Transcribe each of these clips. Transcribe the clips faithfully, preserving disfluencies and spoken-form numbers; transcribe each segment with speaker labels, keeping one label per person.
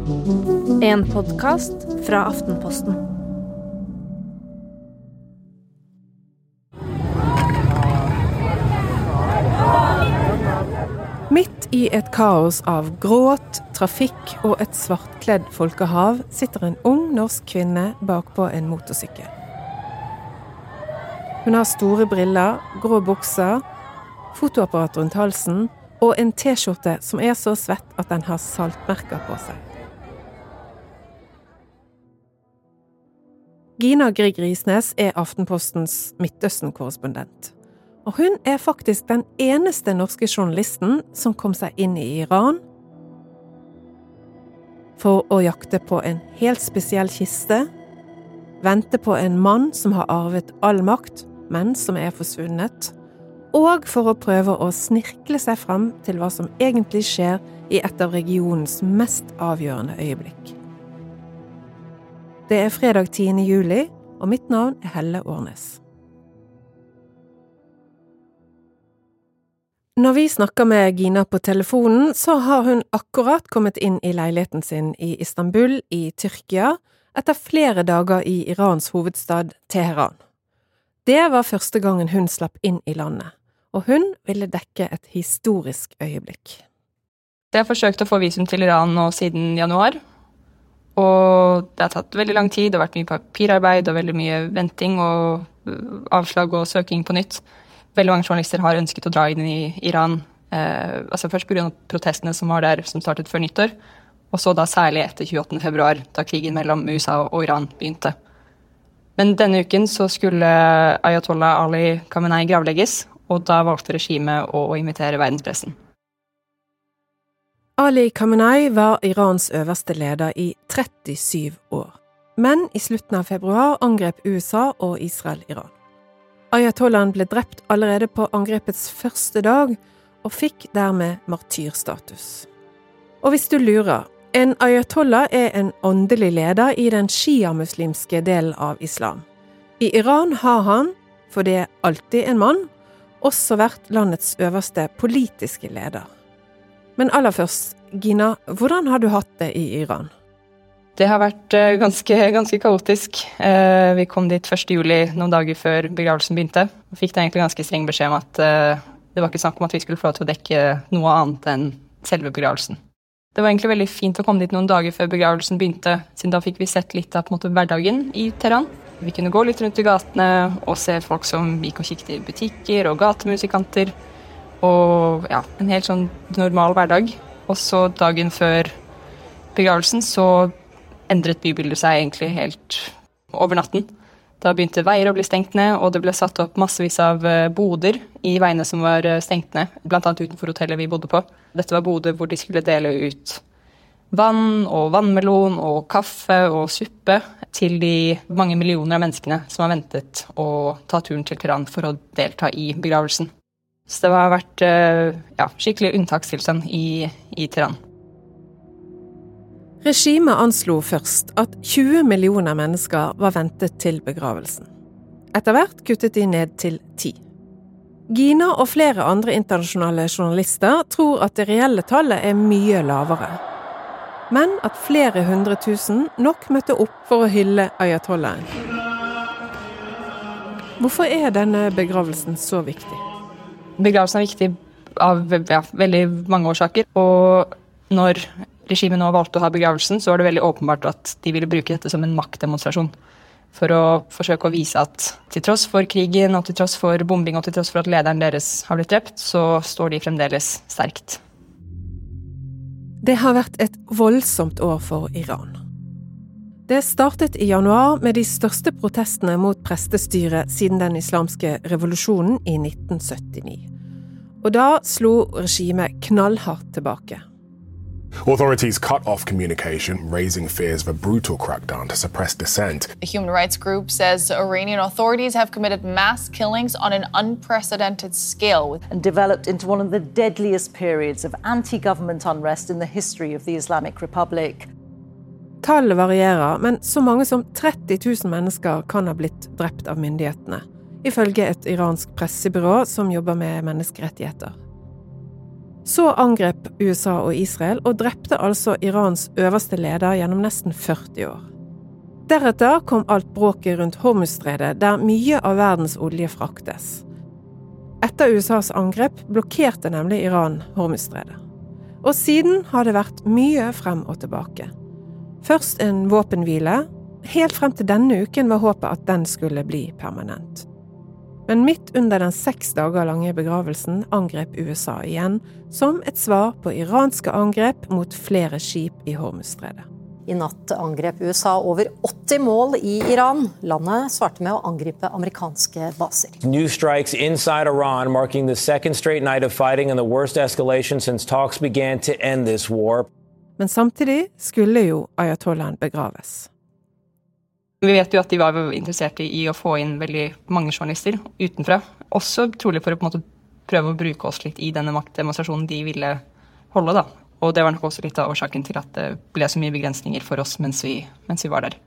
Speaker 1: En podcast fra Aftenposten. Midt i et kaos av gråt, trafikk og et svartkledd folkehav sitter en ung norsk kvinne bakpå en motorsykkel. Hun har store briller, grå bukser, fotoapparat rundt halsen og en t-skjorte som er så svett at den har saltmerker på seg. Gina Grieg Risnes er Aftenpostens Midtøsten-korrespondent. Og hun er faktisk den eneste norske journalisten som kom seg inn i Iran for å jakte på en helt spesiell kiste, vente på en mann som har arvet all makt, men som er forsvunnet, og for å prøve å snirkle seg frem til hva som egentlig skjer i et av regionens mest avgjørende øyeblikk. Det er fredag tiende juli, og mitt navn er Helle Årnes. Når vi snakker med Gina på telefonen, så har hun akkurat kommet inn i leiligheten sin i Istanbul i Tyrkia, etter flere dager i Irans hovedstad Teheran. Det var første gangen hun slapp inn i landet, og hun ville dekke et historisk øyeblikk.
Speaker 2: Jeg har forsøkt å få visum til Iran nå siden januar, og det har tatt veldig lang tid, det har vært mye papirarbeid og veldig mye venting og avslag og søking på nytt. Veldig mange journalister har ønsket å dra inn i Iran, eh, altså først på grunn av protestene som var der, som startet før nyttår, og så da særlig etter tjueåttende februar, da krigen mellom U S A og Iran begynte. Men denne uken så skulle Ayatollah Ali Khamenei gravlegges, og da valgte regimet å invitere verdenspressen.
Speaker 1: Ali Khamenei var Irans øverste leder i trettisyv år. Men i slutten av februar angrep U S A og Israel Iran. Ayatollahen ble drept allerede på angrepets første dag, og fikk dermed martyrstatus. Og hvis du lurer, en ayatollah er en åndelig leder i den shia-muslimske delen av islam. I Iran har han, for det er alltid en mann, også vært landets øverste politiske leder. Men aller først, Gina, hvordan har du hatt det i Iran?
Speaker 2: Det har vært ganske, ganske kaotisk. Vi kom dit første juli, noen dager før begravelsen begynte, og fikk da egentlig ganske streng beskjed om at det var ikke snakk om at vi skulle få lov til å dekke noe annet enn selve begravelsen. Det var egentlig veldig fint å komme dit noen dager før begravelsen begynte, siden da fikk vi sett litt av på en måte hverdagen i Teheran. Vi kunne gå litt rundt i gatene og se folk som gikk og kikket i butikker og gatemusikanter, og ja, en helt sånn normal hverdag. Og så dagen før begravelsen så endret bybildet seg egentlig helt over natten. Da begynte veier å bli stengt ned, og det ble satt opp massevis av boder i veiene som var stengt ned, blant annet utenfor hotellet vi bodde på. Dette var boder hvor de skulle dele ut vann og vannmelon og kaffe og suppe til de mange millioner av menneskene som har ventet å ta turen til Teheran for å delta i begravelsen. Så det har vært ja, skikkelig unntakstilstand i, i Teheran.
Speaker 1: Regimet anslo først at tjue millioner mennesker var ventet til begravelsen. Etter hvert kuttet de ned til ti. Gina og flere andre internasjonale journalister tror at det reelle tallet er mye lavere. Men at flere hundre tusen nok møtte opp for å hylle Ayatollahen. Hvorfor er denne begravelsen så viktig?
Speaker 2: Begravelsen er viktig av ja, veldig mange årsaker, og når regimet nå valgte å ha begravelsen, så var det veldig åpenbart at de ville bruke dette som en maktdemonstrasjon for å forsøke å vise at til tross for krigen, og til tross for bombing, og til tross for at lederen deres har blitt drept, så står de fremdeles sterkt.
Speaker 1: Det har vært et voldsomt år for Iran. Det startet i januar med de største protestene mot prestestyret siden den islamske revolusjonen i nitten syttini. Og da slo regimet knallhardt tilbake.
Speaker 3: Authorities cut off communication, raising fears of a brutal crackdown to suppress dissent.
Speaker 4: A human rights group says Iranian authorities have committed mass killings on an unprecedented scale
Speaker 5: and developed into one of the deadliest periods of anti-government unrest in the history of the Islamic Republic.
Speaker 1: Tallet varierer, men så mange som tretti tusen mennesker kan ha blitt drept av myndighetene, ifølge et iransk pressebyrå som jobber med menneskerettigheter. Så angrep U S A og Israel og drepte altså Irans øverste leder gjennom nesten førti år. Deretter kom alt bråket rundt Hormuzstredet, der mye av verdens olje fraktes. Etter U S A's angrep blokkerte nemlig Iran Hormuzstredet. Og siden har det vært mye frem og tilbake. Først en våpenhvile, helt frem til denne uken var håpet at den skulle bli permanent. Men midt under den seks dager lange begravelsen angrep U S A igjen, som et svar på iranske angrep mot flere skip i Hormuzstredet.
Speaker 6: I natt angrep U S A over åtti mål i Iran. Landet svarte med å angripe amerikanske baser.
Speaker 7: New strikes inside Iran, marking the second straight night of fighting and the worst escalation since talks began to end this war.
Speaker 1: Men samtidig skulle jo ayatollahen begraves.
Speaker 2: Vi vet jo at de var interessert i å få inn veldig mange journalister utenfra. Også trolig for å på en måte prøve å bruke oss litt i denne maktdemonstrasjonen de ville holde da. Og det var nok også litt av årsaken til at det ble så mye begrensninger for oss mens vi, mens vi var der.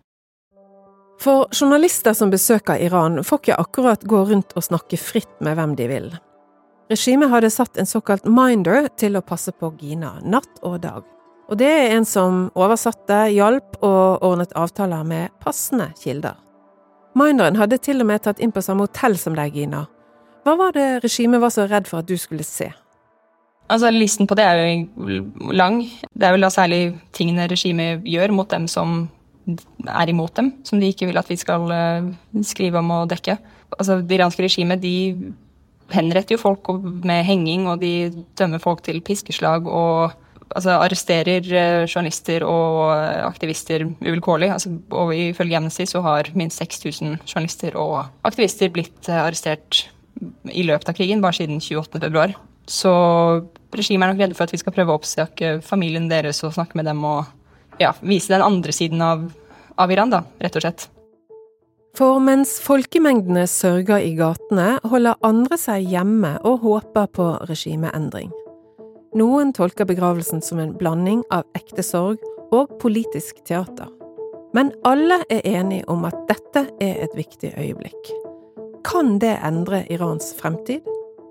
Speaker 1: For journalister som besøker Iran får ikke akkurat gå rundt og snakke fritt med hvem de vil. Regimet hadde satt en såkalt minder til å passe på Gina natt og dag. Og det er en som oversatte, hjalp og ordnet avtaler med passende kilder. Minderen hadde til og med tatt inn på samme hotell som deg, Gina. Hva var det regimet var så redd for at du skulle se?
Speaker 2: Altså, listen på det er jo lang. Det er vel da særlig tingene regimet gjør mot dem som er imot dem, som de ikke vil at vi skal uh, skrive om og dekke. Altså, det iranske regimet, de henretter jo folk med henging, og de dømmer folk til piskeslag, og altså, arresterer uh, journalister og aktivister uvilkårlig. Altså, og ifølge Amnesty så har minst seks tusen journalister og aktivister blitt uh, arrestert i løpet av krigen, bare siden tjueåttende februar. Så regimet er nok redde for at vi skal prøve å oppsøke familien deres og snakke med dem og ja, vise den andre siden av, av Iran, da, rett og slett.
Speaker 1: For mens folkemengdene sørger i gatene, holder andre seg hjemme og håper på regimeendring. Noen tolker begravelsen som en blanding av ekte sorg og politisk teater. Men alle er enige om at dette er et viktig øyeblikk. Kan det endre Irans fremtid?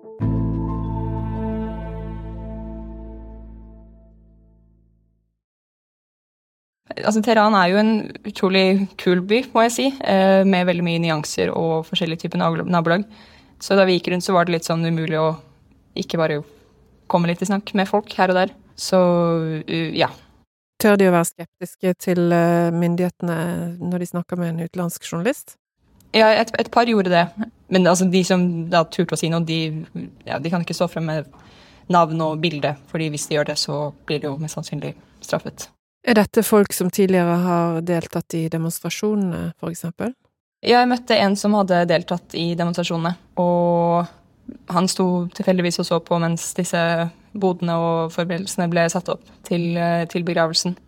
Speaker 2: Altså, Teheran er jo en utrolig kul by, må jeg si, med veldig mye nyanser og forskjellige typer nabolag. Så da vi gikk rundt, så var det litt sånn umulig å ikke bare komme litt i snakk med folk her og der. Så, ja.
Speaker 1: Tør de å være skeptiske til myndighetene når de snakker med en utenlandsk journalist?
Speaker 2: Ja, et, et par gjorde det. Men altså, de som da turte å si noe, de, ja, de kan ikke stå frem med navn og bilde, fordi hvis de gjør det, så blir det jo mest sannsynlig straffet.
Speaker 1: Er dette folk som tidligere har deltatt i demonstrasjonene, for eksempel?
Speaker 2: Ja, jeg møtte en som hadde deltatt i demonstrasjonene, og han sto tilfeldigvis og så på mens disse bodene og forberedelsene ble satt opp til, til begravelsen.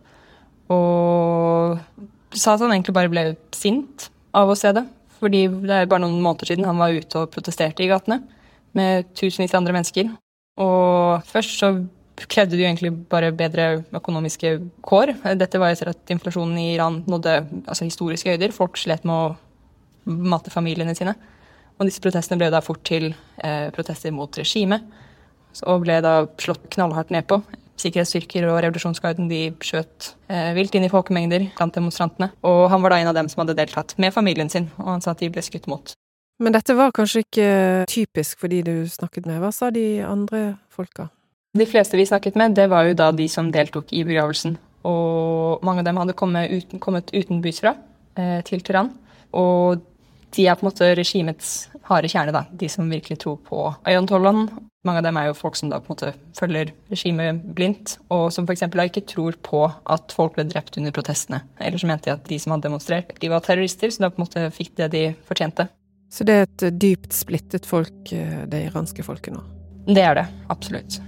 Speaker 2: Og sa at han egentlig bare ble sint av å se det, fordi det er bare noen måneder siden han var ute og protesterte i gatene med tusenvis av andre mennesker. Og først så krevde det jo egentlig bare bedre økonomiske kår. Dette var etter at inflasjonen i Iran nådde altså, historiske høyder. Folk slet med å mate familiene sine. Og disse protestene ble da fort til eh, protester mot regimet, og ble da slått knallhardt ned på. Sikkerhetsstyrker og revolusjonsgarden de skjøt eh, vilt inn i folkemengder blant demonstrantene. Og han var da en av dem som hadde deltatt med familien sin, og han sa at de ble skutt mot.
Speaker 1: Men dette var kanskje ikke typisk for de du snakket med. Hva sa de andre folka?
Speaker 2: De fleste vi snakket med, det var jo da de som deltok i begravelsen. Og mange av dem hadde kommet, uten, kommet utenbys fra eh, til Teheran. Og de er på en måte regimets harde kjerne, da. De som virkelig tror på ayatollahen. Mange av dem er jo folk som da på en måte følger regimet blindt, og som for eksempel da ikke tror på at folk ble drept under protestene. Eller så mente de at de som hadde demonstrert, de var terrorister, så da på en måte fikk det de fortjente.
Speaker 1: Så det er et dypt splittet folk, det iranske folket nå?
Speaker 2: Det er det, absolutt.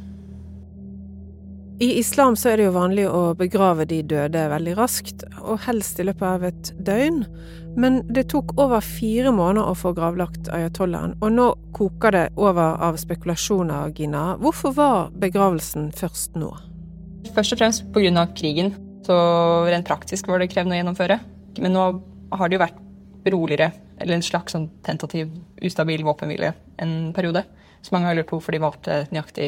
Speaker 1: I islam så er det jo vanlig å begrave de døde veldig raskt, og helst i løpet av et døgn. Men det tok over fire måneder å få gravlagt ayatollahen, og nå koker det over av spekulasjoner, Gina. Hvorfor var begravelsen først nå?
Speaker 2: Først og fremst på grunn av krigen, så rent praktisk var det krevende å gjennomføre. Men nå har det jo vært roligere, eller en slags sånn tentativ, ustabil våpenhvile en periode. Så mange har lurt på hvorfor de valgte nøyaktig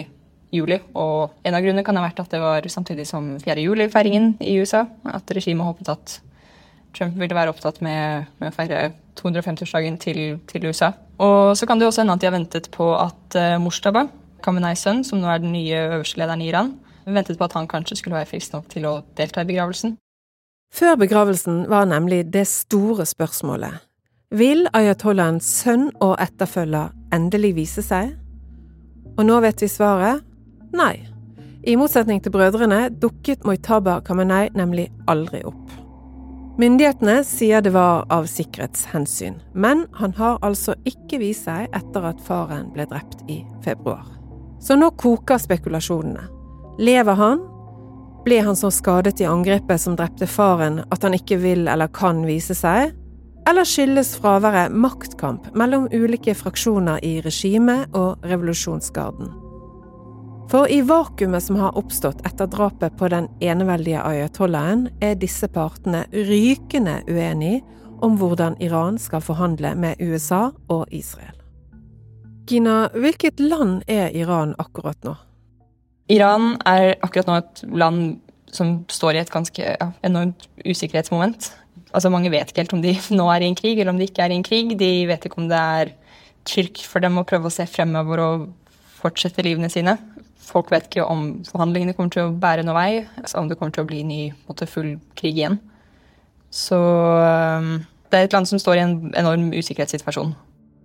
Speaker 2: juli, og en av grunnene kan ha vært at det var samtidig som fjerde juli-feiringen i U S A, at regimet håpet at Trump ville være opptatt med, med å feire to hundre og femti-årsdagen til, til U S A. Og så kan det også hende at de har ventet på at uh, Moshtaba, Khamenei's sønn, som nå er den nye øverste lederen i Iran, ventet på at han kanskje skulle være frisk nok til å delta i begravelsen.
Speaker 1: Før begravelsen var nemlig det store spørsmålet. Vil ayatollahens sønn og etterfølger endelig vise seg? Og nå vet vi svaret. Nei. I motsetning til brødrene dukket Mojtaba Khamenei nemlig aldri opp. Myndighetene sier det var av sikkerhetshensyn, men han har altså ikke vist seg etter at faren ble drept i februar. Så nå koker spekulasjonene. Lever han? Ble han så skadet i angrepet som drepte faren at han ikke vil eller kan vise seg? Eller skyldes fraværet maktkamp mellom ulike fraksjoner i regimet og revolusjonsgarden? For i vakuumet som har oppstått etter drapet på den eneveldige ayatollahen, er disse partene rykende uenige om hvordan Iran skal forhandle med U S A og Israel. Gina, hvilket land er Iran akkurat nå?
Speaker 2: Iran er akkurat nå et land som står i et ganske ja, enormt usikkerhetsmoment. Altså mange vet ikke helt om de nå er i en krig, eller om de ikke er i en krig. De vet ikke om det er trygg for dem å prøve å se fremover og fortsette livene sine. Folk vet ikke om forhandlingene kommer til å bære noe vei, altså om det kommer til å bli ny, måte, full krig igjen. Så um, det er et land som står i en enorm usikkerhetssituasjon.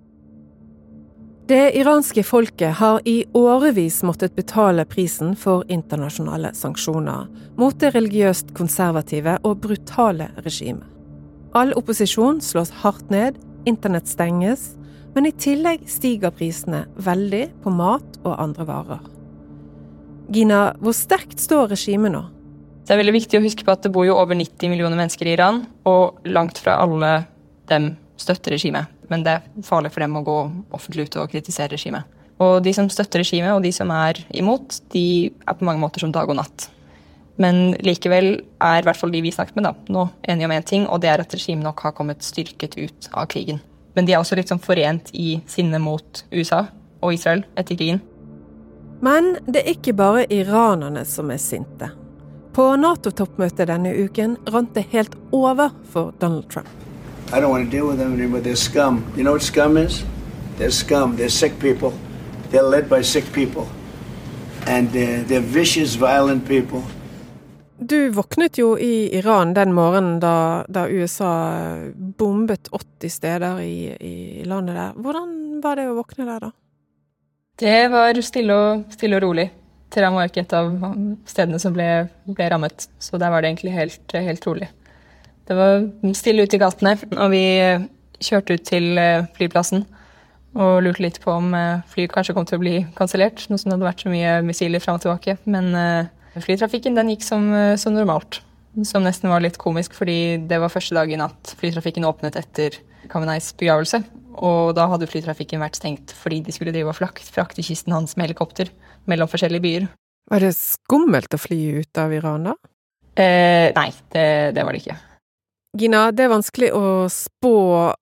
Speaker 1: Det iranske folket har i årevis måttet betale prisen for internasjonale sanksjoner mot det religiøst konservative og brutale regimet. All opposisjon slås hardt ned, internett stenges, men i tillegg stiger prisene veldig på mat og andre varer. Gina, hvor sterkt står regimet nå?
Speaker 2: Det er veldig viktig å huske på at det bor jo over nitti millioner mennesker i Iran, og langt fra alle dem støtter regimet. Men det er farlig for dem å gå offentlig ut og kritisere regimet. Og de som støtter regimet, og de som er imot, de er på mange måter som dag og natt. Men likevel er i hvert fall de vi snakket med da, nå enige om en ting, og det er at regimet nok har kommet styrket ut av krigen. Men de er også litt sånn forent i sinne mot U S A og Israel etter krigen.
Speaker 1: Men det er ikke bare iranerne som er sinte. På NATO-toppmøtet denne uken rant det helt over for Donald Trump.
Speaker 8: I don't want to deal with them anymore. They're scum. You know what scum is? They're scum. They're sick people. They're led by sick people. And uh, they're vicious, violent people.
Speaker 1: Du våknet jo i Iran den morgenen da, da U S A bombet åtti steder i, i landet der. Hvordan var det å våkne der da?
Speaker 2: Det var stille og, stille og rolig. Tehran var ikke et av stedene som ble, ble rammet, så der var det egentlig helt, helt rolig. Det var stille ute i gatene, og vi kjørte ut til flyplassen og lurte litt på om flyet kanskje kom til å bli kansellert, noe som hadde vært så mye missiler frem og tilbake. Men flytrafikken den gikk som, som normalt, som nesten var litt komisk, fordi det var første dagen at flytrafikken åpnet etter Khamenei's begravelse. Og da hadde flytrafikken vært stengt fordi de skulle drive og frakte kisten hans med helikopter mellom forskjellige byer.
Speaker 1: Var det skummelt å fly ut av Iran da?
Speaker 2: Eh, nei, det, det var det ikke.
Speaker 1: Gina, det er vanskelig å spå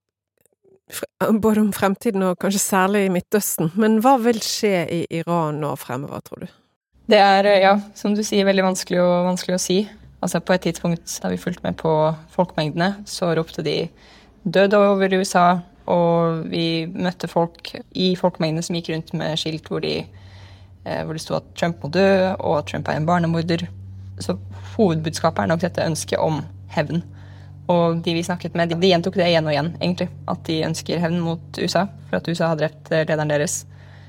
Speaker 1: både om fremtiden og kanskje særlig i Midtøsten, men hva vil skje i Iran nå fremover, tror du?
Speaker 2: Det er, ja, som du sier, veldig vanskelig å, vanskelig å si. Altså på et tidspunkt da vi fulgte med på folkemengdene, så ropte de død over U S A, og vi møtte folk i folkemengdene som gikk rundt med skilt hvor, de, eh, hvor det stod at Trump må dø, og at Trump er en barnemorder. Så hovedbudskapet er nok dette ønsket om hevn. Og de vi snakket med, de, de gjentok det igjen og igjen, egentlig. At de ønsker hevn mot U S A, for at U S A har drept lederen deres.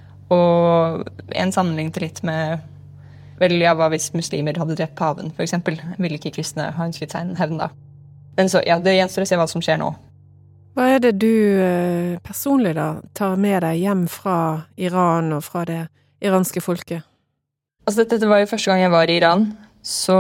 Speaker 2: Og en sammenlignet litt med vel, ja, hva hvis muslimer hadde drept paven, for eksempel. Ville ikke kristne ha ønsket seg en hevn da. Men så, ja, det gjenstår å se hva som skjer nå.
Speaker 1: Hva er det du personlig da tar med deg hjem fra Iran og fra det iranske folket?
Speaker 2: Altså, dette, dette var jo første gang jeg var i Iran, så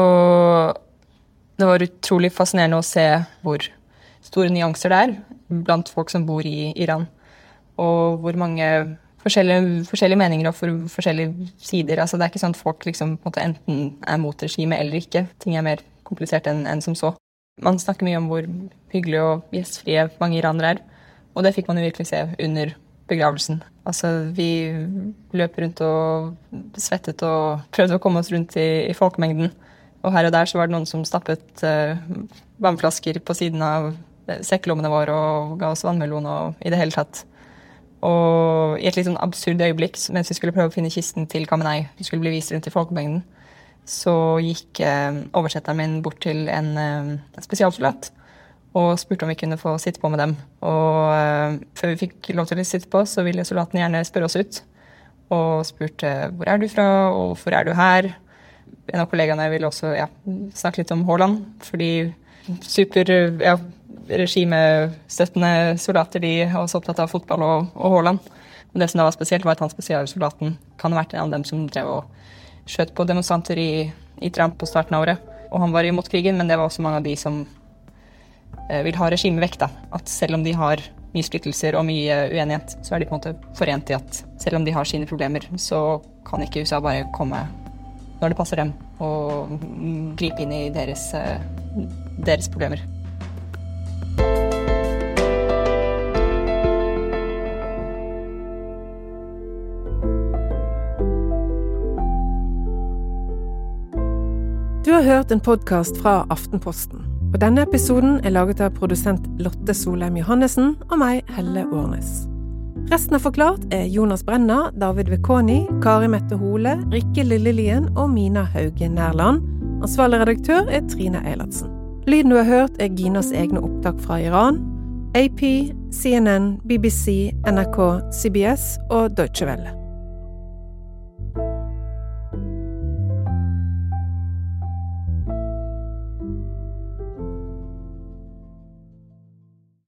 Speaker 2: det var utrolig fascinerende å se hvor store nyanser det er blant folk som bor i Iran, og hvor mange forskjellige, forskjellige meninger og for, forskjellige sider. Altså, det er ikke sånn at folk liksom, på en måte, enten er mot regimet eller ikke. Ting er mer komplisert enn, enn som så. Man snakker mye om hvor hyggelig og gjestfrie mange iranere er, og det fikk man jo virkelig se under begravelsen. Altså, vi løp rundt og svettet og prøvde å komme oss rundt i, i folkemengden. Og her og der så var det noen som stappet uh, vannflasker på siden av sekkelommene våre og ga oss vannmelon og i det hele tatt. Og i et litt sånn absurd øyeblikk, mens vi skulle prøve å finne kisten til Khamenei, vi skulle bli vist rundt i folkemengden, så gikk uh, oversetteren min bort til en uh, spesialsoldat og spurte om vi kunne få sitte på med dem. Og uh, før vi fikk lov til å sitte på, så ville soldaten gjerne spørre oss ut og spurte hvor er du fra og hvorfor er du her? En av kollegaene ville også ja, snakke litt om Haaland, fordi super ja, regimestøttende soldater de var også opptatt av fotball og, og Haaland. Og det som da var spesielt var at han spesialsoldaten kan ha vært en av dem som drev og skjøt på demonstranter i, i Trump på starten av året. Og han var imot krigen, men det var også mange av de som eh, vil ha regimet vekk da. At selv om de har mye splittelser og mye uenighet, så er de på en måte forent i at selv om de har sine problemer, så kan ikke U S A bare komme når det passer dem, og gripe inn i deres, deres problemer.
Speaker 1: Du har hørt en podcast fra Aftenposten, og denne episoden er laget av produsent Lotte Solheim Johannessen og meg, Helle Årnes. Resten av Forklart er Jonas Brenna, David Vekoni, Kari Mette Hole, Rikke Lillelien og Mina Hauge Nærland. Ansvarlig redaktør er Trine Eilertsen. Lyden du har hørt er Ginas egne opptak fra Iran, A P, C N N, B B C, N R K, C B S og Deutsche Welle.